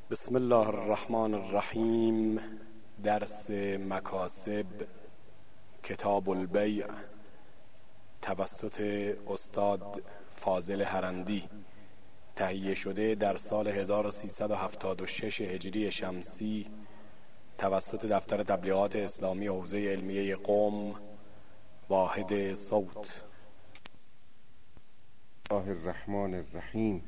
بسم الله الرحمن الرحیم. درس مکاسب، کتاب البیع، توسط استاد فاضل هرندی، تهیه شده در سال 1376 هجری شمسی توسط دفتر تبلیغات اسلامی حوزه علمیه قم، واحد صوت. الله الرحمن الرحیم.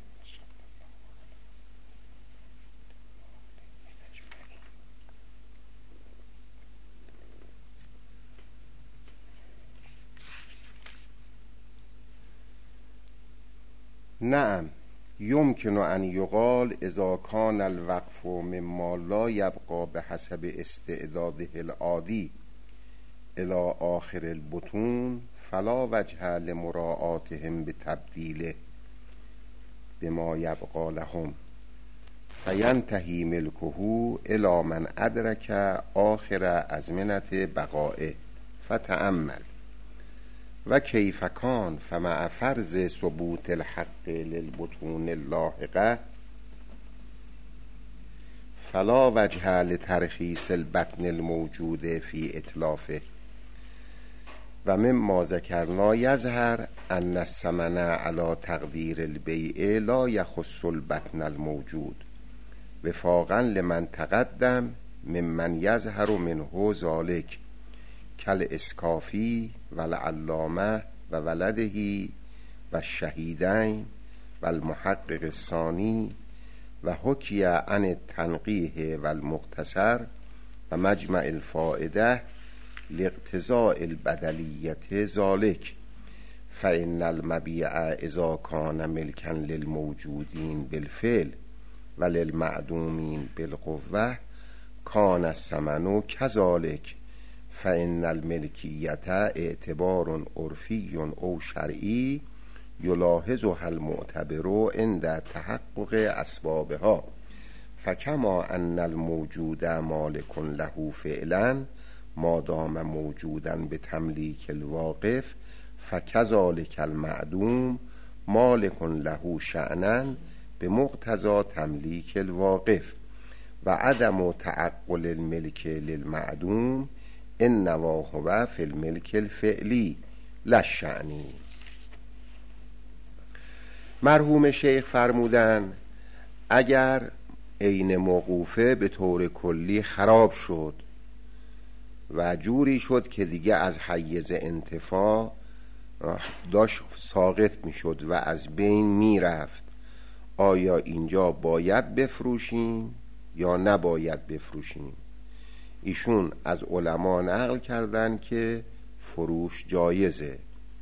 نعم يمكن أن يقال إذا كان الوقف مما لا يبقى بحسب استعداده العادي إلى آخر البطون فلا وجه لمراعاتهم بتبديله بما يبقى لهم فينتهي ملكه إلى من أدرك آخر أزمنة بقائه. فتأمل وكيف كان فمع فرض ثبوت الحق للبطون اللاحقة فلا وجه لترخيص البطن الموجود في إتلافه. ومما ذكرنا يظهر أن الثمن على تقدير البيع لا يخص البطن الموجود وفاقا لمن تقدم ممن يظهر منه ذلك كالإسكافي والعلامة وولده والشهيدين والمحقق الثاني وحكي عن التنقيح والمقتصر ومجمع الفائدة لاقتضاء البدلية ذلك. فإن المبيع إذا كان ملكا للموجودين بالفعل وللمعدومين بالقوة كان الثمن كذلك. فإن الملكية اعتبار عرفي أو شرعي يلاحظها المعتبر عند تحقق أسبابها. فكما أن الموجود مالك له فعلا ما دام موجودا بتمليك الواقف فكذلك المعدوم مالك له شأنا بمقتضى تمليك الواقف. وعدم تعقل الملك للمعدوم إنما هو في الملك الفعلی لا الشأنی. مرحوم شیخ فرمودن اگر عین موقوفه به طور کلی خراب شد و جوری شد که دیگه از حیز انتفاع داشت ساقط می شد و از بین می رفت، آیا اینجا باید بفروشیم یا نباید بفروشیم؟ ایشون از علما نقل کردن که فروش جایزه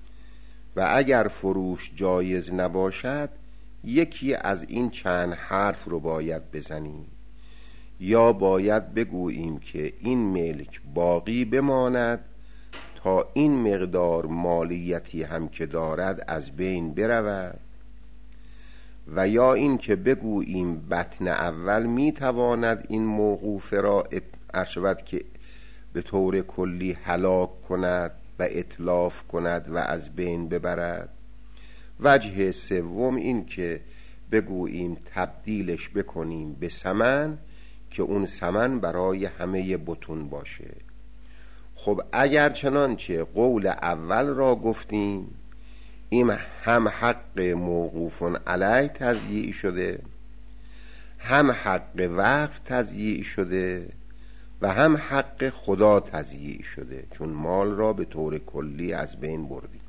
و اگر فروش جایز نباشد یکی از این چند حرف رو باید بزنیم. یا باید بگوییم که این ملک باقی بماند تا این مقدار مالیتی هم که دارد از بین برود، و یا این که بگوییم بطن اول میتواند این موقوفه را ارشد که به طور کلی هلاک کند و اتلاف کند و از بین ببرد. وجه سوم این که بگوییم تبدیلش بکنیم به ثمن که اون ثمن برای همه بطون باشه. خب اگر چنانچه قول اول را گفتیم این هم حق موقوف علی تضییع شده، هم حق وقف تضییع شده و هم حق خدا تضییع شده، چون مال را به طور کلی از بین بردیم.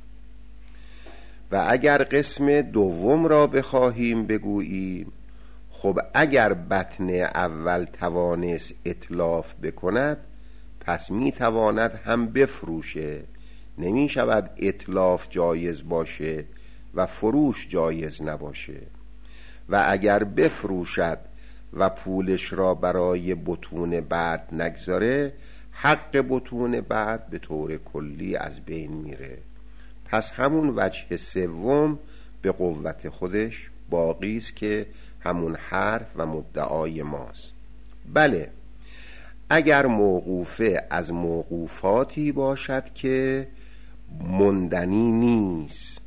و اگر قسم دوم را بخواهیم بگوییم خب اگر بطن اول توانست اتلاف بکند پس می تواند هم بفروشه، نمی شود اتلاف جایز باشه و فروش جایز نباشه. و اگر بفروشد و پولش را برای بطون بعد نگذاره حق بطون بعد به طور کلی از بین میره. پس همون وجه سوم به قوت خودش باقی است که همون حرف و مدعای ماست. بله اگر موقوفه از موقوفاتی باشد که مندنی نیست،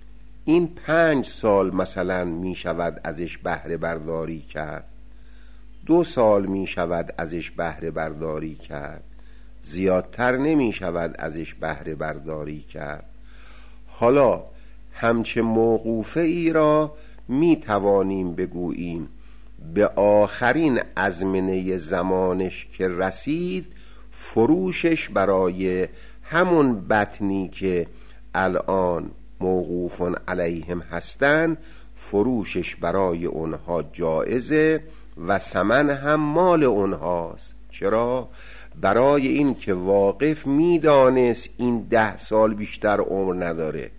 این 5 سال مثلا می شود ازش بهره برداری کرد، 2 سال می شود ازش بهره برداری کرد، زیادتر نمی شود ازش بهره برداری کرد. حالا همچه موقوفه ای را می توانیم بگوییم به آخرین ازمنه زمانش که رسید، فروشش برای همون بطنی که الان موقوف علیهم هستن، فروشش برای اونها جایزه و ثمن هم مال اونهاست. چرا؟ برای این که واقف میدانست این 10 سال بیشتر عمر نداره،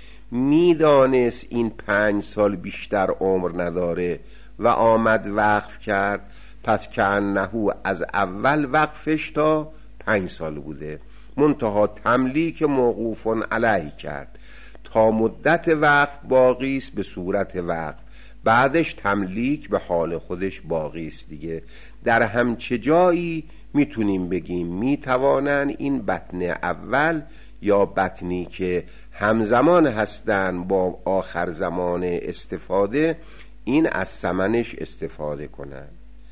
میدانست این 5 سال بیشتر عمر نداره و آمد وقف کرد. پس کأنه از اول وقفش تا 5 سال بوده، منتها تملیک موقوف علیه کرد. تا مدت وقف باقی است به صورت وقف، بعدش تملیک به حال خودش باقی است دیگه. در همچه جایی میتونیم بگیم میتوانن این بطن اول یا بطنی که همزمان هستن با آخر زمان استفاده، این از ثمنش استفاده کنن.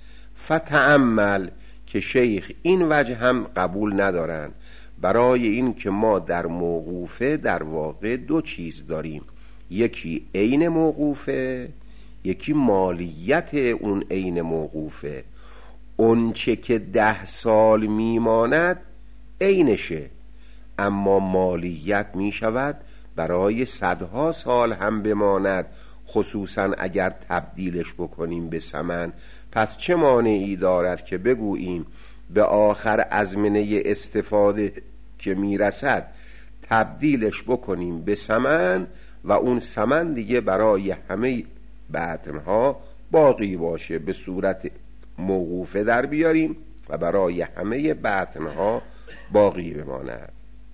فتأمل که شیخ این وجه هم قبول ندارن، برای این که ما در موقوفه در واقع 2 چیز داریم، یکی عین موقوفه، یکی مالیت اون عین موقوفه. اون چه که 10 سال میماند عینشه، اما مالیت میشود برای صدها سال هم بماند، خصوصا اگر تبدیلش بکنیم به ثمن. پس چه مانعی دارد که بگوییم به آخر ازمنه استفاده که میرسد تبدیلش بکنیم به ثمن و اون ثمن دیگه برای همه بطنها باقی باشه، به صورت موقوفه در بیاریم و برای همه بطنها باقی بماند.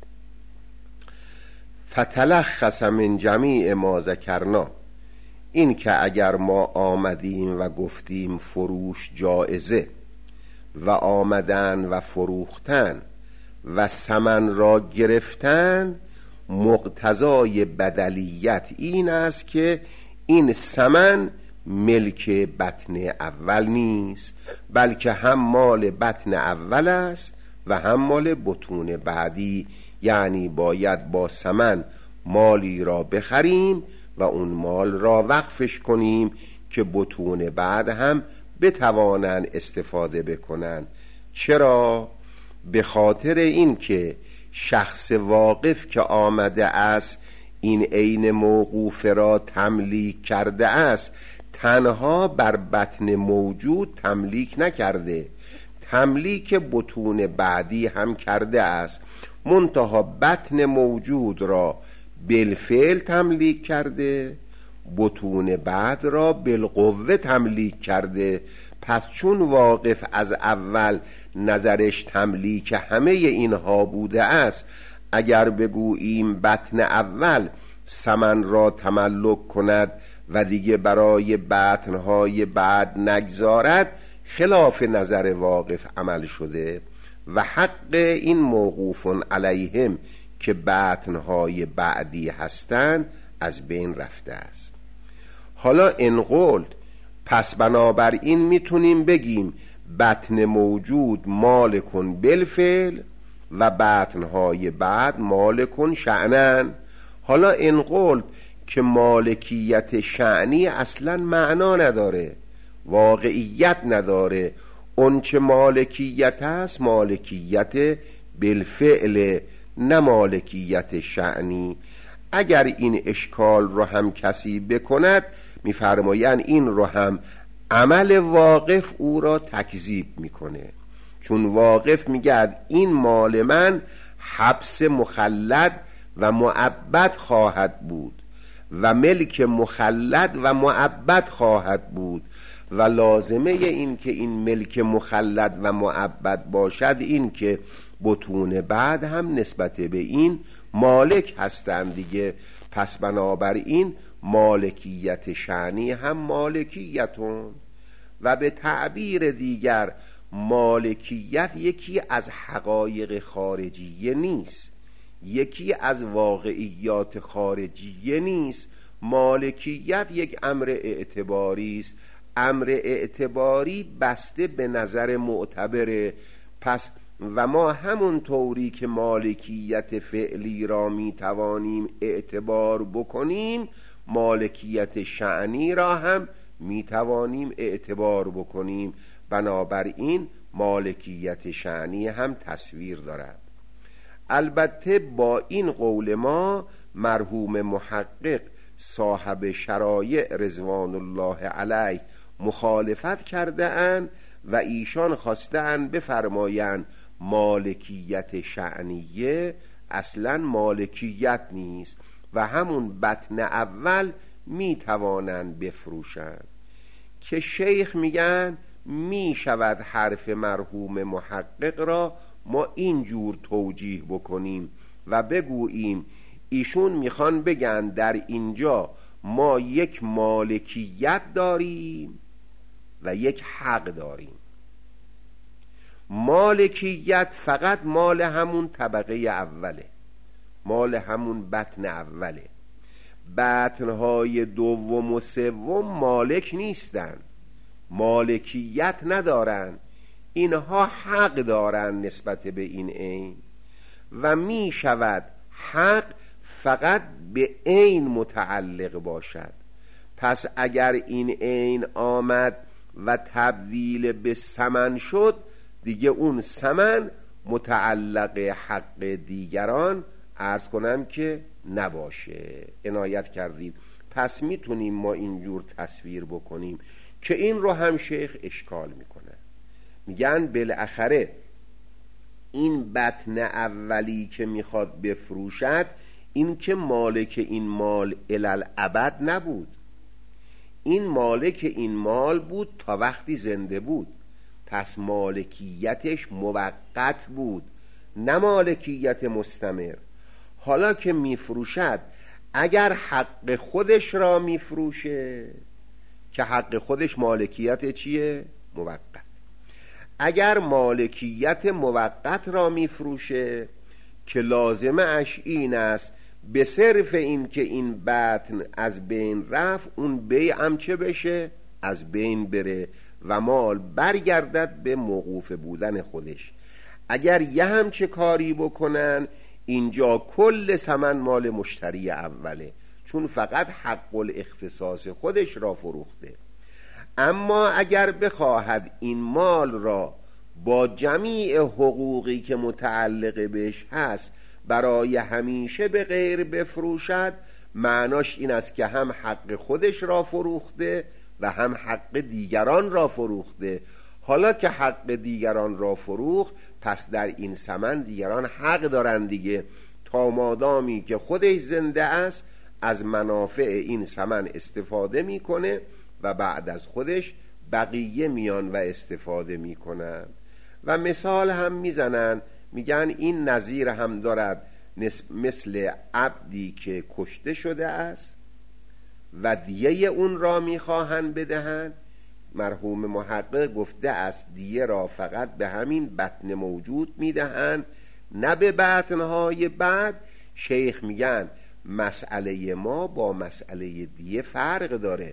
فتلخص من جمیع ما ذکرنا، این که اگر ما آمدیم و گفتیم فروش جایزه و آمدن و فروختن و ثمن را گرفتن، مقتضای بدلیت این است که این ثمن ملک بطن اول نیست، بلکه هم مال بطن اول است و هم مال بطون بعدی. یعنی باید با ثمن مالی را بخریم و اون مال را وقفش کنیم که بطون بعد هم بتوانند استفاده بکنن. چرا؟ به خاطر این که شخص واقف که آمده است این عین موقوف را تملیک کرده است، تنها بر بطن موجود تملیک نکرده، تملیک بطون بعدی هم کرده است، منتها بطن موجود را بالفعل تملیک کرده، بطون بعد را بالقوه تملیک کرده. پس چون واقف از اول نظرش تملیک همه اینها بوده است، اگر بگوییم بطن اول ثمن را تملک کند و دیگه برای بطنهای بعد نگذارد، خلاف نظر واقف عمل شده و حق این موقوف علیهم که بطنهای بعدی هستند از بین رفته است. حالا این قول، پس بنابراین میتونیم بگیم بطن موجود مالکن بالفعل و بطنهای بعد مالکن شأنن. حالا این قول که مالکیت شأنی اصلا معنا نداره، واقعیت نداره، اون چه مالکیت است مالکیت بالفعل، نه مالکیت شأنی. اگر این اشکال رو هم کسی بکند، میفرمایند این رو هم عمل واقف او را تکذیب میکنه، چون واقف میگه این مال من حبس مخلد و مؤبد خواهد بود و ملک مخلد و مؤبد خواهد بود و لازمه این که این ملک مخلد و مؤبد باشد این که بطون بعد هم نسبت به این مالک هستند دیگه. پس بنابراین مالکیت شأنی هم مالکیتون، و به تعبیر دیگر مالکیت یکی از حقایق خارجیه نیست، یکی از واقعیات خارجیه نیست. مالکیت یک امر اعتباری است. امر اعتباری بسته به نظر معتبره. پس و ما همون طوری که مالکیت فعلی را می توانیم اعتبار بکنیم، مالکیت شأنی را هم می توانیم اعتبار بکنیم. بنابراین مالکیت شأنی هم تصویر دارد. البته با این قول ما مرحوم محقق صاحب شرایع رضوان الله علیه مخالفت کرده اند و ایشان خواسته اند بفرمایند مالکیت شأنیه اصلا مالکیت نیست و همون بطن اول می توانند بفروشند، که شیخ میگن می شود حرف مرحوم محقق را ما اینجور توجیه بکنیم و بگوییم ایشون میخوان بگن در اینجا ما یک مالکیت داریم و یک حق داریم. مالکیت فقط مال همون طبقه اوله، مال همون بطن اوله. بطنهای دوم و سوم مالک نیستن، مالکیت ندارن، اینها حق دارن نسبت به این عین و می شود حق فقط به عین متعلق باشد. پس اگر این عین آمد و تبدیل به ثمن شد، دیگه اون ثمن متعلق حق دیگران عرض کنم که نباشه. عنایت کردید. پس میتونیم ما اینجور تصویر بکنیم که این رو هم شیخ اشکال میکنه. میگن بالاخره این بطن اولی که میخواد بفروشد، این که مالک این مال الالعبد نبود، این مالک این مال بود تا وقتی زنده بود، پس مالکیتش موقت بود نه مالکیت مستمر. حالا که میفروشد، اگر حق خودش را میفروشه که حق خودش مالکیت چیه؟ موقت. اگر مالکیت موقت را میفروشه که لازمه اش این است به صرف این که این بطن از بین رفت، اون بیعم چه بشه؟ از بین بره و مال برگردد به موقوف بودن خودش. اگر یه همچه کاری بکنن، اینجا کل ثمن مال مشتری اوله، چون فقط حق الاختصاص خودش را فروخته. اما اگر بخواهد این مال را با جمیع حقوقی که متعلق بهش هست برای همیشه به غیر بفروشد، معناش این است که هم حق خودش را فروخته و هم حق دیگران را فروخته. حالا که حق دیگران را فروخت، پس در این ثمن دیگران حق دارند دیگه، تا مادامی که خودش زنده است از منافع این ثمن استفاده میکنه و بعد از خودش بقیه میان و استفاده میکنن. و مثال هم میزنن، میگن این نظیر هم دارد، مثل عبدی که کشته شده است و دیه اون را میخواهند بدهند. مرحوم محقق گفته است دیه را فقط به همین بطن موجود میدهند، نه به بطنهای بعد. شیخ میگن مسئله ما با مسئله دیه فرق داره.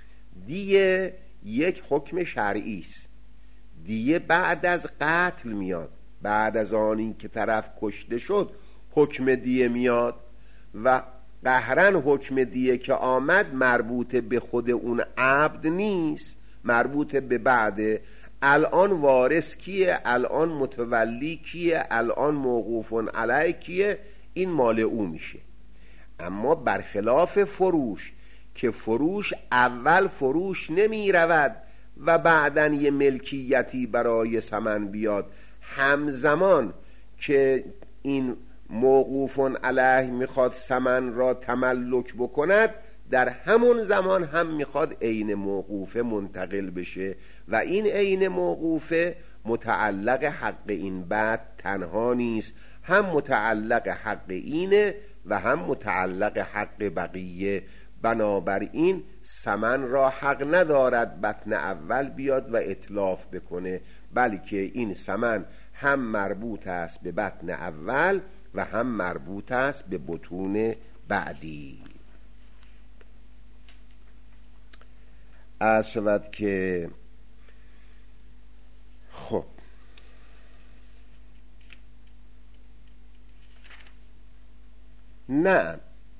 دیه یک حکم شرعی است، دیه بعد از قتل میاد، بعد از آن که طرف کشته شد حکم دیه میاد و قهرن حکم دیه که آمد مربوط به خود اون عبد نیست، مربوط به بعده. الان وارث کیه؟ الان متولی کیه؟ الان موقوف علیه کیه؟ این مال او میشه. اما برخلاف فروش که فروش اول فروش نمی رود و بعدن یه ملکیتی برای ثمن بیاد، همزمان که این موقوف علیه میخواد ثمن را تملک بکند، در همون زمان هم میخواد عین موقوفه منتقل بشه و این عین موقوفه متعلق حق این بعد تنها نیست، هم متعلق حق اینه و هم متعلق حق بقیه. بنابراین ثمن را حق ندارد بطن اول بیاد و اتلاف بکنه، بلکه این ثمن هم مربوط است به بطن اول و هم مربوط است به بطون بعدی. عرض شود که خب نه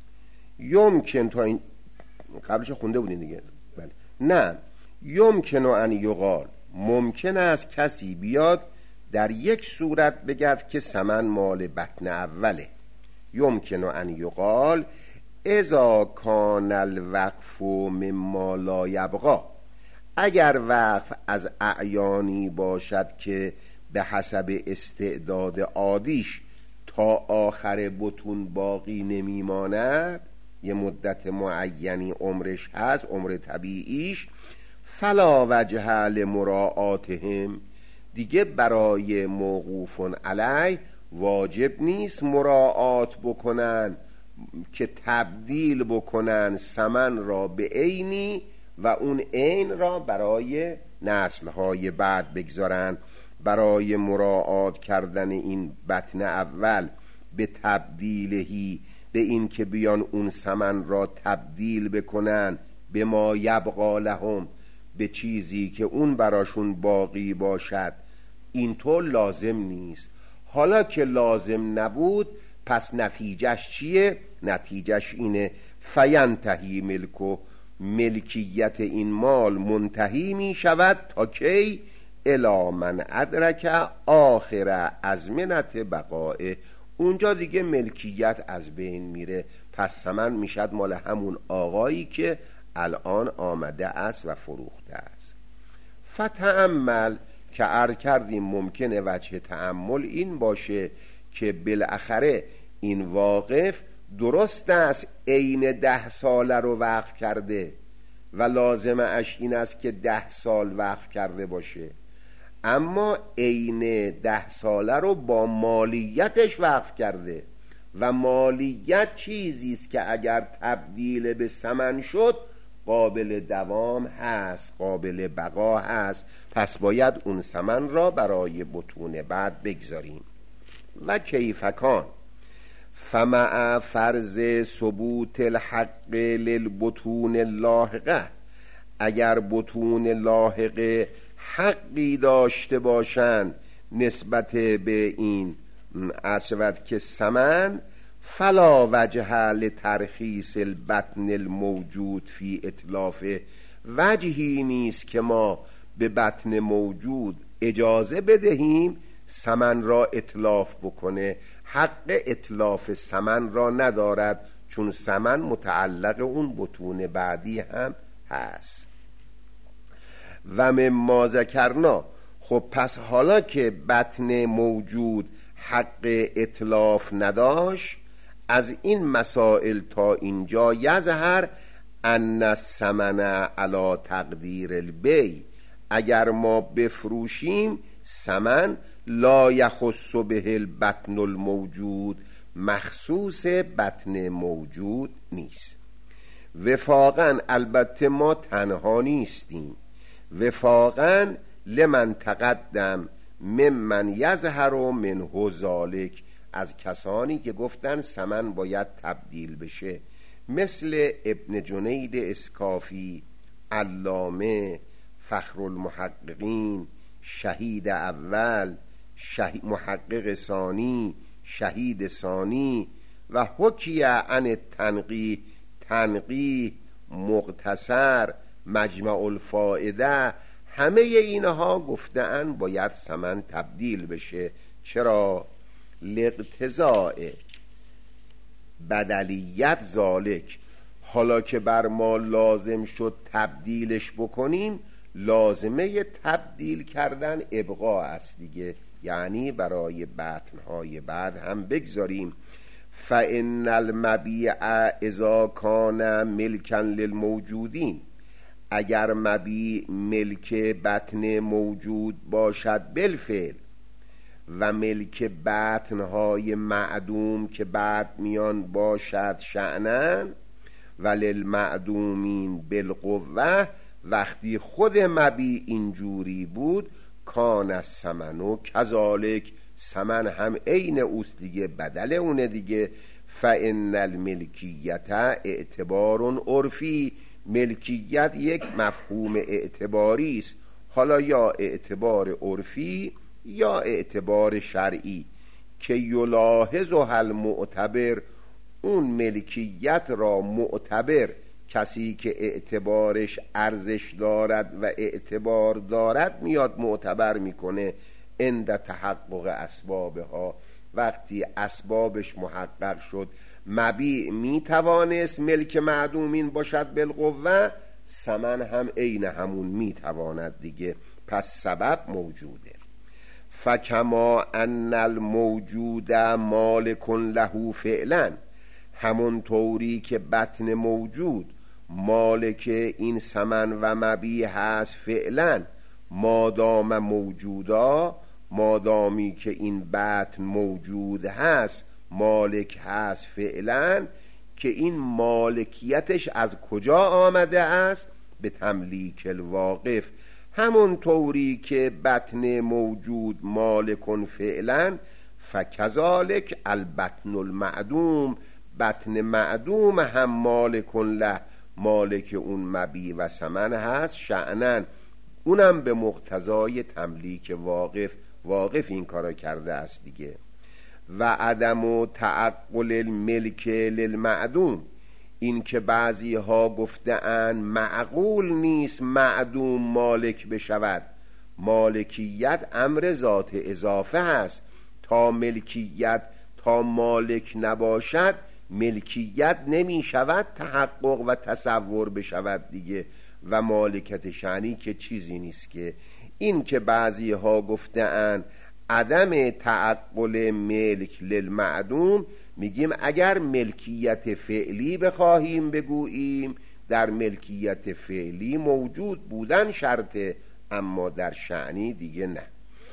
یمکن، تا این قبلش خونده بودین دیگه، بله. نه یمکن ان یقال، ممکن است کسی بیاد در یک صورت بگرد که سمن مال بطن اوله. یمکن ان یقال اذا کان الوقف مما لا یبقا، اگر وقف از اعیانی باشد که به حسب استعداد عادیش تا آخر بطون باقی نمیماند، یه مدت معینی عمرش هست، عمر طبیعیش، فلا وجه لمراعاتهم، دیگه برای موقوف علیه واجب نیست مراعات بکنن که تبدیل بکنن سمن را به عینی و اون عین را برای نسل‌های بعد بگذارن. برای مراعات کردن این بطن اول به تبدیلهی، به این که بیان اون سمن را تبدیل بکنن به ما یبقا لهم، به چیزی که اون براشون باقی باشد، اینطور لازم نیست. حالا که لازم نبود پس نتیجهش چیه؟ نتیجهش اینه فینتهی ملکو، ملکیت این مال منتهی می شود تا کی؟ الی من ادرک آخر ازمنت بقائه، اونجا دیگه ملکیت از بین میره، پس ثمن میشد مال همون آقایی که الان آمده است و فروخته است. فتأمل، که عرض کردیم ممکنه وجه تأمل این باشه که بالاخره این واقف درست است عین 10 ساله رو وقف کرده و لازمه اش این است که 10 سال وقف کرده باشه، اما عین 10 ساله رو با مالیتش وقف کرده و مالیت چیزی است که اگر تبدیل به ثمن شد قابل دوام هست، قابل بقا هست، پس باید اون ثمن را برای بطون بعد بگذاریم. و کیفکان فمع فرض ثبوت الحق للبطون اللاحقه، اگر بطون لاحقه حقی داشته باشند نسبت به این عرض شود که ثمن، فلا وجه لترخیص البطن الموجود فی اتلافه، وجهی نیست که ما به بطن موجود اجازه بدهیم ثمن را اتلاف بکنه. حق اتلاف ثمن را ندارد، چون ثمن متعلق اون بطون بعدی هم هست. و مما ذکرنا، خب پس حالا که بطن موجود حق اتلاف نداشت، از این مسائل تا اینجا یظهر ان الثمن علی تقدیر البیع، اگر ما بفروشیم ثمن لا یخص به البطن الموجود، مخصوص بطن موجود نیست. وفاقا، البته ما تنها نیستیم، وفاقا لمن تقدم ممن یظهر منه ذالک، از کسانی که گفتن ثمن باید تبدیل بشه، مثل ابن جنید اسکافی، علامه، فخر المحققین، شهید اول، محقق ثانی، شهید ثانی، و حکی عن تنقیح، تنقیح، مقتصر، مجمع الفائده، همه اینها گفتن باید ثمن تبدیل بشه. چرا؟ لاقتضاء بدلیت ذالک، حالا که بر ما لازم شد تبدیلش بکنیم، لازمه تبدیل کردن ابقا است دیگه، یعنی برای بطنهای بعد هم بگذاریم. فإن المبیع اذا کان ملکا للموجودین، اگر مبیع ملک بطن موجود باشد بالفعل، و ملک بطنهای معدوم که بعد میان باشد شأنن، وللمعدومین بالقوه، وقتی خود مبیع اینجوری بود، کان الثمن کذالک، ثمن هم عین اوست دیگه، بدل اونه دیگه. فإن الملکیت اعتبار عرفی، ملکیت یک مفهوم اعتباری است، حالا یا اعتبار عرفی یا اعتبار شرعی، که یلاحظها المعتبر، اون ملکیت را معتبر، کسی که اعتبارش ارزش دارد و اعتبار دارد میاد معتبر میکنه عند تحقق اسبابها. وقتی اسبابش محقق شد، مبیع میتوانست ملک معدومین باشد بالقوه، ثمن هم عین همون میتواند دیگه، پس سبب موجوده. فکما ان الموجود مالک له فعلا، همون طوری که بطن موجود مالک این ثمن و مبیع هست فعلا، مادام موجودا، مادامی که این بطن موجود هست مالک هست فعلا، که این مالکیتش از کجا آمده است؟ به تملیک الواقف. همون طوری که بطن موجود مالکن فعلا، فکذالک البطن المعدوم، بطن معدوم هم مالکن له، مالک اون مبیع و ثمن هست شأنن، اونم به مقتضای تملیک واقف. واقف این کارا کرده است دیگه. و عدم و تعقل الملک للمعدوم، این که بعضی ها گفته‌اند معقول نیست معدوم مالک بشود، مالکیت امر ذات اضافه هست، تا ملکیت تا مالک نباشد ملکیت نمی شود تحقق و تصور بشود دیگه، و مالکت شأنی که چیزی نیست. که این که بعضی ها گفته‌اند عدم تعقل ملک للمعدوم، میگیم اگر ملکیت فعلی بخواهیم بگوییم، در ملکیت فعلی موجود بودن شرطه، اما در شأنی دیگه نه.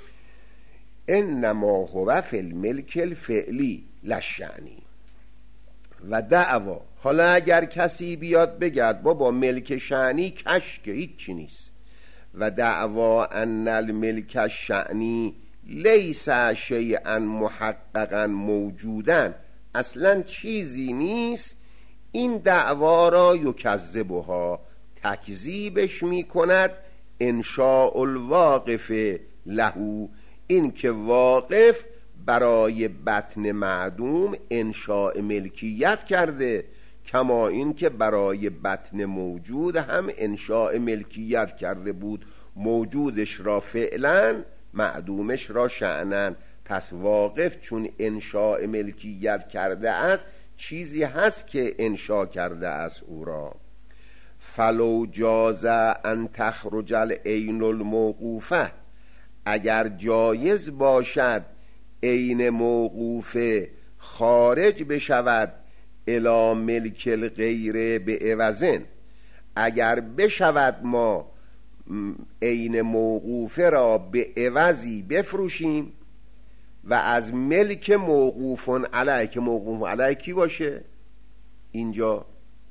انما هو فی الملک الفعلی للشأنی. و دعوا، حالا اگر کسی بیاد بگد بابا ملک شأنی کشکه هیچی نیست، و دعوا ان الملک الشأنی لیس شیئا محققا موجودا، اصلا چیزی نیست، این دعوا را یکذبها، تکذیبش میکند انشاء الواقف له، این که واقف برای بطن معدوم انشاء ملکیت کرده، کما این که برای بطن موجود هم انشاء ملکیت کرده بود، موجودش را فعلا معدومش را شأنن. پس واقف چون انشاء ملکیت کرده است، چیزی هست که انشاء کرده است او را. فلو جاز ان تخرج العین الموقوفه، اگر جایز باشد عین موقوفه خارج بشود الی ملک الغیر به عوضن، اگر بشود ما عین موقوفه را به عوضی بفروشیم و از ملک موقوف علیه، که موقوف علیه کی باشه؟ اینجا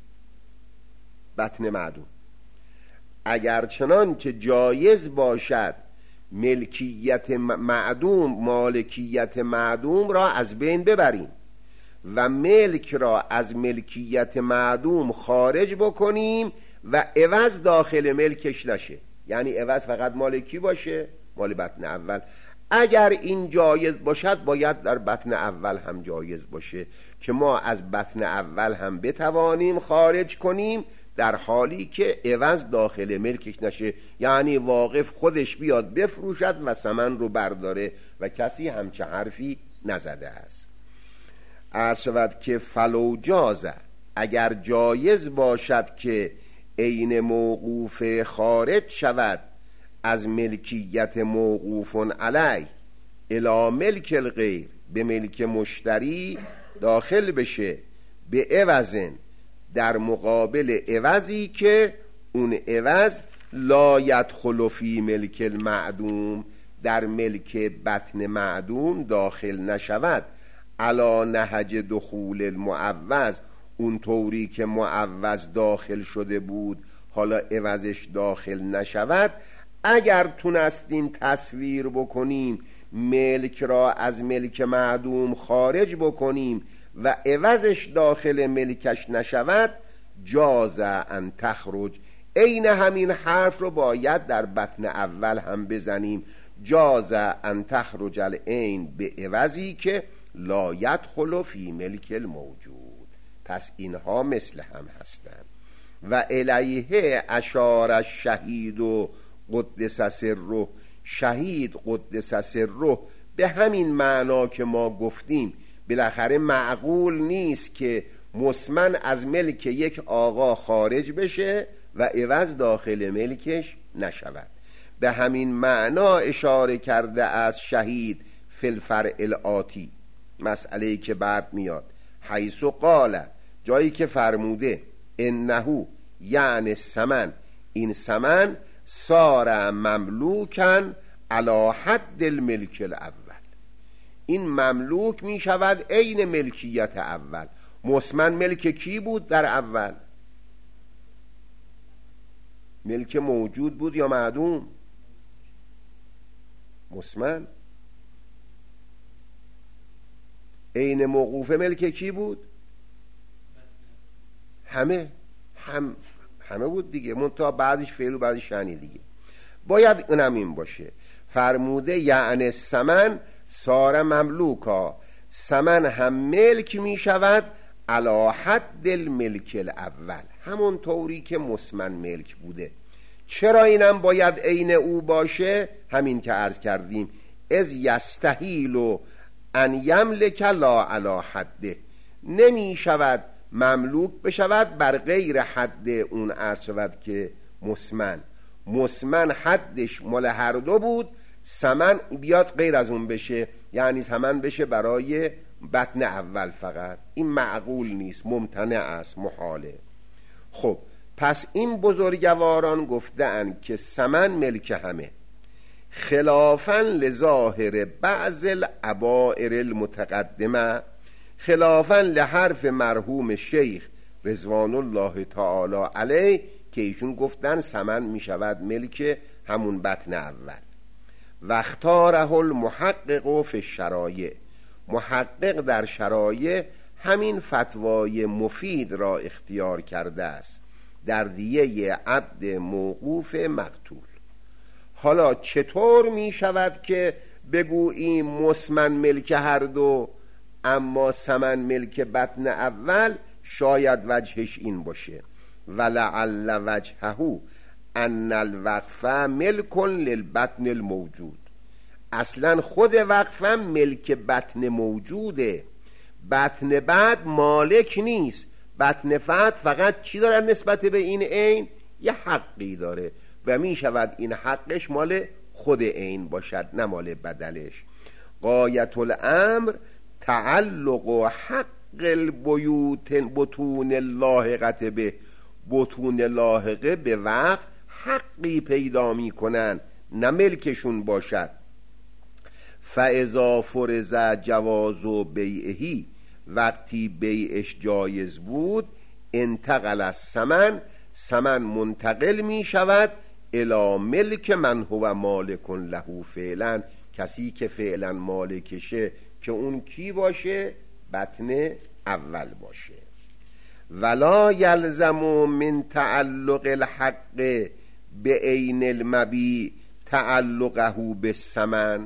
بطن معدوم. اگر چنانچه جایز باشد ملکیت معدوم، مالکیت معدوم را از بین ببریم و ملک را از ملکیت معدوم خارج بکنیم و عوض داخل ملکش نشه، یعنی عوض فقط مالکی باشه، مال بطن اول. اگر این جایز باشد باید در بطن اول هم جایز باشه، که ما از بطن اول هم بتوانیم خارج کنیم، در حالی که عوض داخل ملکش نشه، یعنی واقف خودش بیاد بفروشد و ثمن رو برداره و کسی همچه حرفی نزده است. عرض شود که فلو جازه، اگر جایز باشد که عین موقوف خارج شود از ملکیت موقوف علی الی ملک الغیر، به ملک مشتری داخل بشه، به عوضن، در مقابل عوضی که اون عوض لا یدخل فی ملک المعدوم، در ملک بطن معدوم داخل نشود، علی نهج دخول المعوض، اون طوری که معوض داخل شده بود حالا عوضش داخل نشود. اگر تونستیم تصویر بکنیم ملک را از ملک معدوم خارج بکنیم و عوضش داخل ملکش نشود، جاز ان تخرج. عین همین حرف رو باید در بطن اول هم بزنیم، جاز ان تخرج العین به عوضی که لا یدخل فی ملک الموجود. پس اینها مثل هم هستند. و الیه اشار الشهید و قدس سره، شهید قدس سره به همین معنا که ما گفتیم. بالاخره معقول نیست که مسمن از ملک یک آقا خارج بشه و عوض داخل ملکش نشود. به همین معنا اشاره کرده از شهید فی الفرع الآتی، مسئله‌ای که بعد میاد، حیث قال، جایی که فرموده انه یعنی سمن، این سمن صار مملوکن علی حد الملک الاول، این مملوک می شود عین ملکیت اول. مسمن ملک کی بود در اول؟ ملک موجود بود یا معدوم؟ مسمن. عین موقوفه ملک کی بود؟ همه بود دیگه، منتها بعدش فعل و بعدش شأنی دیگه. باید اونم این باشه. فرموده یعنی سمن سار مملوکا، سمن هم ملک می شود علی حد الملک الاول، همون طوری که مسمن ملک بوده. چرا اینم باید عین او باشه؟ همین که عرض کردیم، از یستحیل ان یملک لا علی حده، نمی شود مملوک بشود بر غیر حد اون عرض شود که مسمن حدش مال هر دو بود، سمن بیاد غیر از اون بشه، یعنی سمن بشه برای بطن اول فقط. این معقول نیست، ممتنع است، محاله. خب پس این بزرگواران گفتند که سمن ملک همه، خلافاً لظاهر بعض العبائر المتقدمه، خلافاً لحرف مرحوم شیخ رضوان الله تعالی علیه که ایشون گفتن سمن می شود ملک همون بطن اول. و اختاره المحقق فی الشرایع، محقق در شرایع همین فتوای مفید را اختیار کرده است در دیه عبد موقوف مقتول. حالا چطور می شود که بگوییم مسمن ملک هر دو اما سمن ملک بطن اول؟ شاید وجهش این باشه، ولعل وجهه ان الوقف ملک للبطن الموجود، اصلا خود وقفم ملک بطن موجوده، بطن بعد مالک نیست، بطن بعد فقط چی داره نسبت به این عین؟ یه حقی داره و می شود این حقش مال خود عین باشد نه مال بدلش. غایت الامر تعلق حق البیوت بطون لاحقه به، بطون لاحقه به وقت حقی پیدا می کنن نه ملکشون باشد. فاذا فرض جواز بیعهی، وقتی بیعش جایز بود، انتقل الثمن، ثمن منتقل می شود الی ملک من هو مالک له فعلا، کسی که فعلا مالکشه که اون کی باشه؟ بطن اول باشه. ولا یلزم من تعلق الحق به عین المبیع تعلقه بالثمن،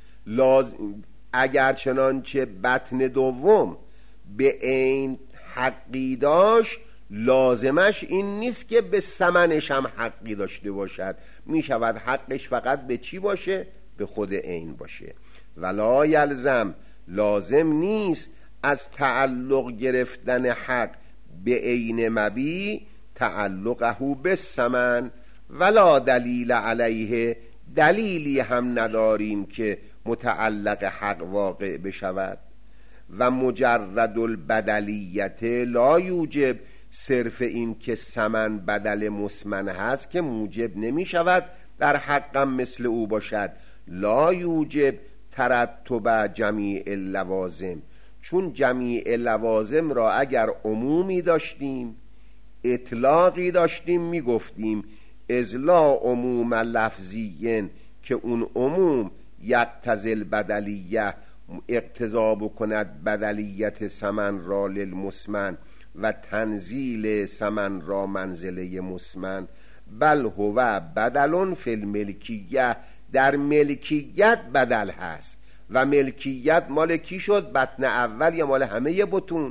اگر چنانچه بطن دوم به عین حقی داشت، لازمش این نیست که به ثمنش هم حقی داشته باشد، می شود حقش فقط به چی باشه؟ به خود عین باشه. ولا یلزم، لازم نیست از تعلق گرفتن حق به عین مبیع تعلقه بالثمن، ولا دلیل علیه، دلیلی هم نداریم که متعلق حق واقع بشود. و مجرد البدلیت لا یوجب، صرف این که ثمن بدل مسمن هست که موجب نمی شود در حقم مثل او باشد. لا یوجب ترتب جمیع اللوازم، چون جمیع لوازم را اگر عمومی داشتیم، اطلاقی داشتیم، می گفتیم اذ لا عموم لفظی، که اون عموم یقتضی البدلیه، اقتضا بکند بدلیت ثمن را للمسمن، و تنزیل ثمن را منزله مسمن، بل هو بدل فی الملکیه، در ملکیت بدل هست. و ملکیت مال کی شد؟ بطن اول یا مال همه بطون؟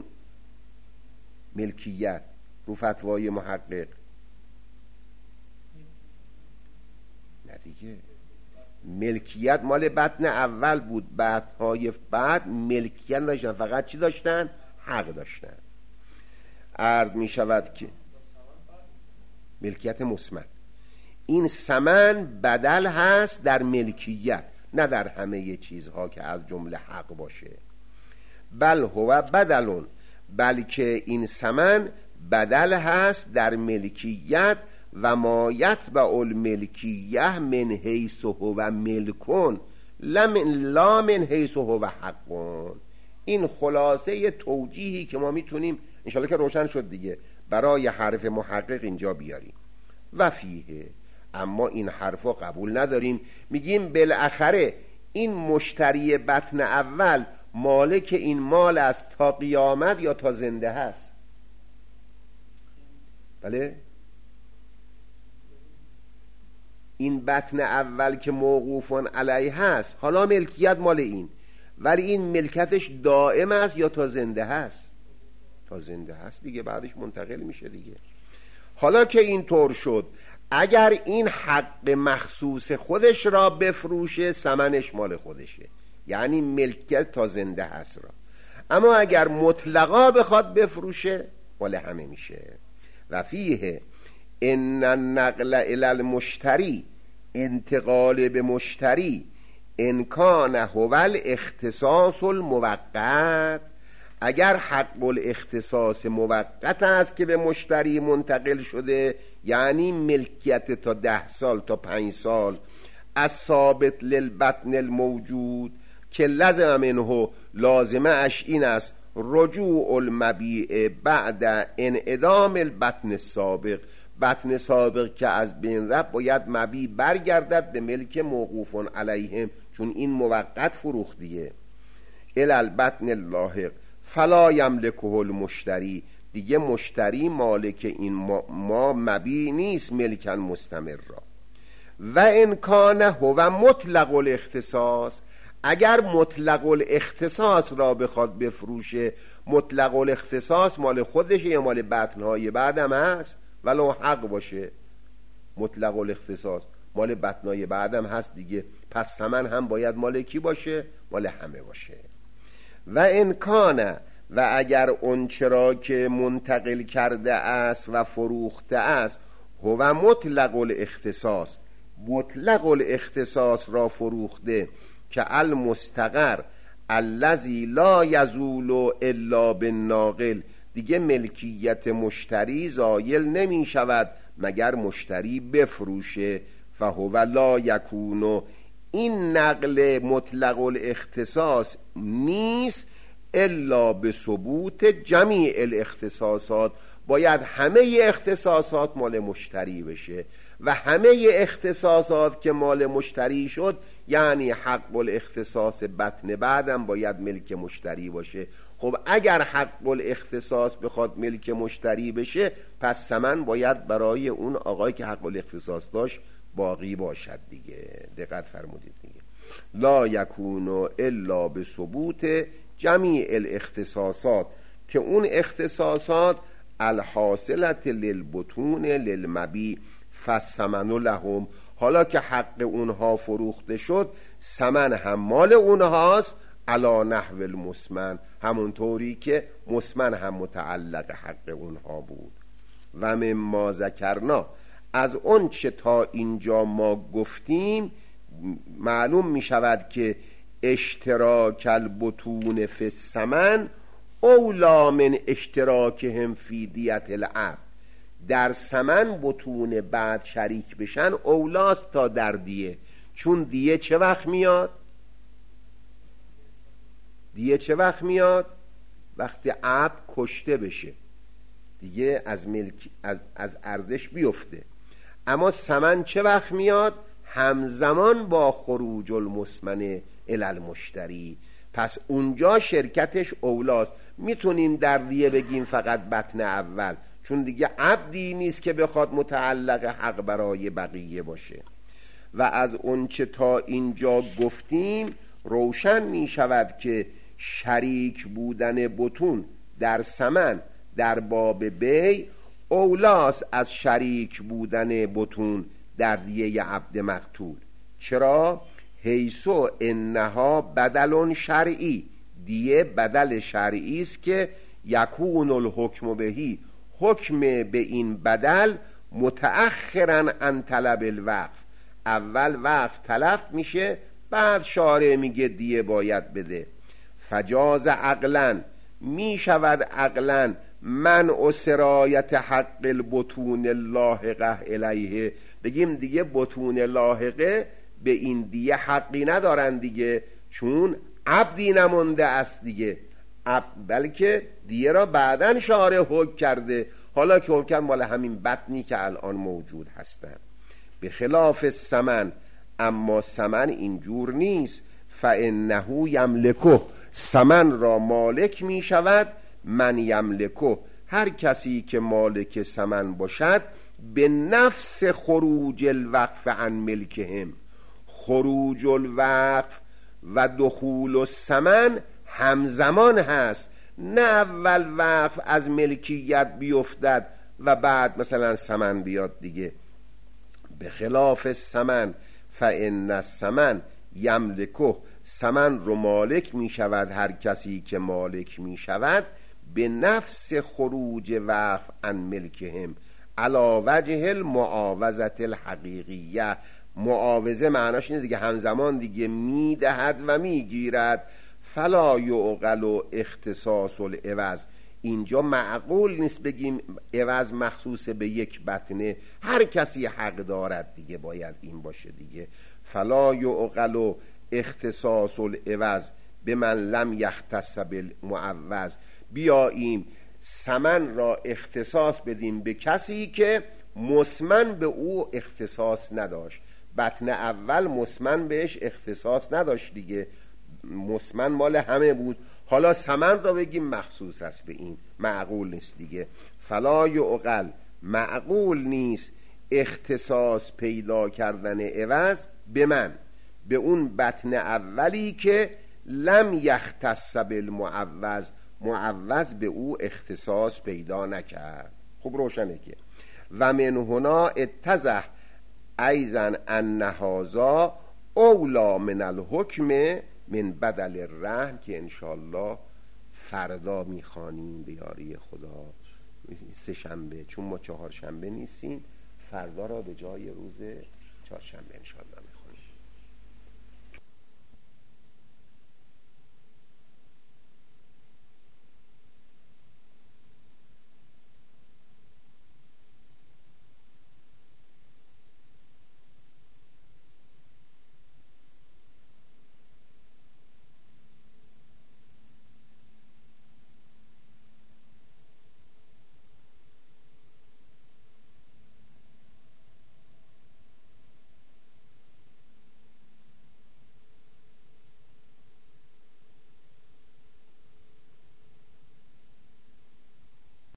ملکیت رو فتوای محقق نه دیگه، ملکیت مال بطن اول بود، بطنهای بعد ملکیت داشتن، فقط چی داشتن؟ حق داشتن. عرض می شود که ملکیت مسمن، این ثمن بدل هست در ملکیت، نه در همه چیزها که از جمله حق باشه. بل هو بدلون، بلکه این ثمن بدل هست در ملکیت. و ما یتبع الملکیه من حیث هو ملکون لا من حیث هو حقون. این خلاصه توجیهی که ما میتونیم انشاءالله که روشن شد دیگه برای حرف محقق اینجا بیاریم. و فیه، اما این حرفا قبول نداریم، میگیم بالاخره این مشتری بطن اول مالک این مال است تا قیامت یا تا زنده هست؟ بله، این بطن اول که موقوفون علیه هست، حالا ملکیت مال این، ولی این ملکتش دائم است یا تا زنده هست؟ تا زنده هست دیگه، بعدش منتقل میشه دیگه. حالا که این طور شد، اگر این حق مخصوص خودش را بفروشه ثمنش مال خودشه، یعنی ملکیت تا زنده هست را. اما اگر مطلقا بخواد بفروشه مال همه میشه. و فیه ان النقل الی المشتری، انتقال به مشتری، ان کان هو الاختصاص الموقت، اگر حق الاختصاص موقت است که به مشتری منتقل شده، یعنی ملکیت تا 10 سال تا 5 سال، از ثابت للبطن الموجود که لازم منه، لازمه اش این است رجوع المبیع بعد انعدام البطن السابق، بطن سابق که از بین رفت باید مبیع برگردد به ملک موقوفون علیهم، چون این موقت فروخت دیگه. الی البطن اللاحق فلا یملکه المشتری، دیگه مشتری مالک این ما مبیع نیست ملکن مستمر را. و ان کان هو مطلق الاختصاص، اگر مطلق الاختصاص را بخواد بفروشه، مطلق الاختصاص مال خودشه یا مال بطنهای بعدم هست؟ ولو حق باشه مطلق الاختصاص مال بطنهای بعدم هست دیگه، پس ثمن هم باید مال کی باشه؟ مال همه باشه. و امکان، و اگر اون چرا که منتقل کرده است و فروخته است هو مطلق الاختصاص، مطلق الاختصاص را فروخته، که المستقر الذی لا یزول الا بالناقل، دیگه ملکیت مشتری زایل نمی شود مگر مشتری بفروشه. فهو لا یکون، این نقل مطلق الاختصاص نیست الا به ثبوت جمیع الاختصاصات، باید همه اختصاصات مال مشتری بشه و همه اختصاصات که مال مشتری شد یعنی حق الاختصاص بطن بعدم باید ملک مشتری باشه. خب اگر حق الاختصاص بخواد ملک مشتری بشه پس ثمن باید برای اون آقای که حق الاختصاص داشت باقی باشد دیگه. دقت فرمودید دیگه. لا یکون الا به ثبوت جمیع الاختصاصات، که اون اختصاصات الحاصلت للبطون للمبیع فالثمن لهم، حالا که حق اونها فروخته شد ثمن هم مال اونهاست، علی نحو المسمن، همونطوری که مسمن هم متعلق حق اونها بود. و مما ذکرنا، از اون چه تا اینجا ما گفتیم معلوم می شود که اشتراک البطون فی الثمن اولا من اشتراکهم فی دیت العبد، در ثمن بطون بعد شریک بشن اولاست تا در دیه. چون دیه چه وقت میاد؟ دیه چه وقت میاد؟ وقتی عبد کشته بشه دیگه، از ملک از ارزش بیفته. اما ثمن چه وقت میاد؟ همزمان با خروج المسمن الی المشتری. پس اونجا شرکتش اولاست. میتونیم در دیه بگیم فقط بطن اول، چون دیگه عبدی نیست که بخواد متعلق حق برای بقیه باشه. و از اونچه تا اینجا گفتیم روشن می شود که شریک بودن بطون در ثمن در باب بی اولاست از شریک بودن بطون در دیه عبد مقتول. چرا؟ حیثو انها بدل شرعی، دیه بدل شرعی است که یکون الحکم بهی، حکم به این بدل متأخرا عن طلب الوقف، اول وقف طلب میشه بعد شارع میگه دیه باید بده. فجاز عقلا، میشود عقلا منع سرایت حق البطون اللاحقه الیه، بگیم دیگه بطون لاحقه به این دیه حقی ندارن دیگه، چون عبدی نمونده است دیگه، بلکه دیه را بعدن شارع حکم کرده، حالا که حکم مال همین بطنی که الان موجود هستن. به خلاف الثمن، اما ثمن اینجور نیست. فانه یملکه، ثمن را مالک می شود من یملکه، هر کسی که مالک ثمن باشد، به نفس خروج الوقف عن ملکهم. خروج الوقف و دخول الثمن همزمان هست، نه اول وقف از ملکیت بیفتد و بعد مثلا ثمن بیاد دیگه. به خلاف الثمن فان الثمن یملکه، ثمن رو مالک می شود هر کسی که مالک می شود به نفس خروج وقف عن ملکهم علی وجه المعاوضه الحقیقیه. معاوضه معناش اینه دیگه همزمان دیگه میدهد و میگیرد. فلا یعقل اختصاص العوض، اینجا معقول نیست بگیم عوض مخصوص به یک بطنه، هر کسی حق دارد دیگه باید این باشه دیگه. فلا یعقل اختصاص العوض به من لم یختص بالمعوض، بیاییم ثمن را اختصاص بدیم به کسی که مسمن به او اختصاص نداشت. بطن اول مسمن بهش اختصاص نداشت دیگه، مسمن مال همه بود، حالا ثمن را بگیم مخصوص است به این، معقول نیست دیگه. فلا یعقل، معقول نیست اختصاص پیدا کردن عوض به من، به اون بطن اولی که لم یختص بالمعوض، معوض به او اختصاص پیدا نکرد. خوب روشنه که و من هنا اتضح ایضا ان هذا اولا من الحکم من بدل الرهن، که انشاءالله فردا میخوانیم به یاری خدا، سه شنبه، چون ما چهار شنبه نیستیم، فردا را به جای روز چهارشنبه انشاءالله.